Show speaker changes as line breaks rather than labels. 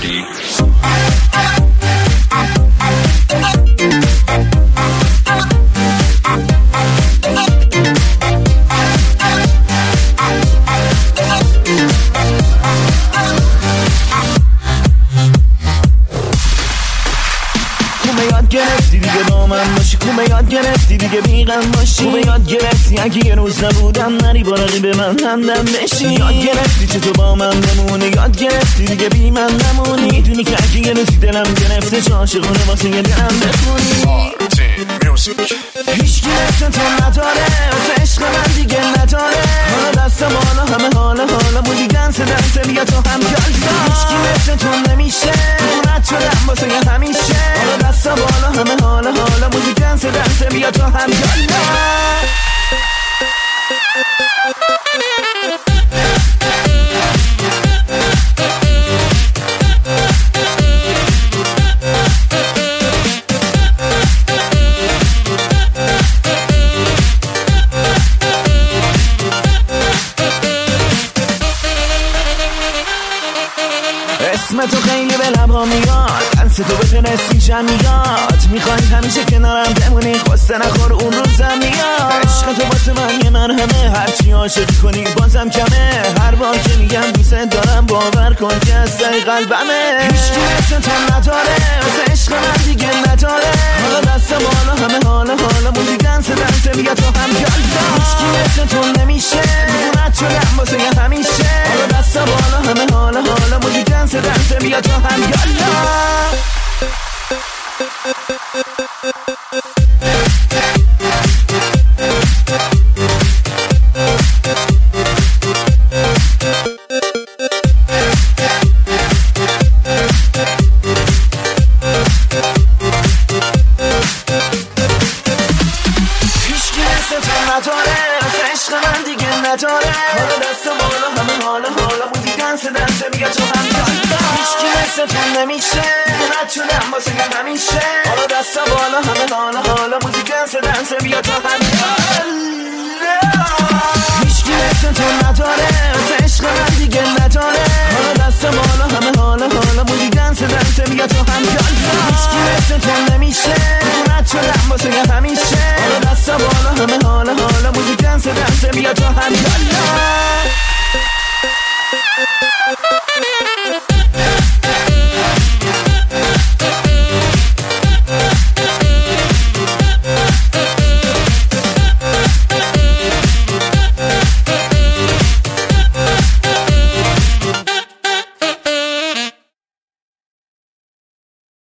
کردی؟
گرفتی دیگه با من باشی، خوبه یاد گرفتی دیگه بیغم باشی، خوبه یاد گرفتی اگه یه روز نبودم نری با رقیب من همدم بشی، یاد گرفتی چه تو با من بمونی، یاد گرفتی دیگه بی من نمونی، میدونی که اگه یه روزی دلم گرفته چه عاشقونه واسه یه دلم بخونی. هیچ کی مثل تو نداره، واسه عشق من دیگه نداره، حالا دستم حالا همه حالا مودی دنس بیا تو هم کلدا. هیچ کی مثل تو نمیشه، اونت شدم واسه یه همیشه، حالا دستم حالا همه حالا مودی دنس بیا تو هم کلدا. اسم تو خیلی به لبا میاد، دنس تو به تنسیشم میاد، میخوای همیشه کنارم بمونی، خسته نخور اون روزم میاد. عشق تو واسه من یه مرهمه، هرچی عاشقی کنی بازم کمه، هر بار که میگم دوست دارم باور کن که از ته قلبمه. هیچکی مثل تو نداره، واسه عشق من دیگه نداره، حالا دستم حالا همه حالا مودی دنس بیا تو هم کلدا. هیچکی مثل تو نمیشه، دیوونت شدم واسه یه همیشه، حالا دستم حالا همه حالا مودی دنس بیا تو هم کلدا. عشق من دیگه نداره، حالا دستم حالا مودی دنس بیا تو هم کلدا. هیچکی مثل تو نمیشه، رد شدم واسه همیشه، حالا دستم حالا همه حالا مودی دنس بیا تو هم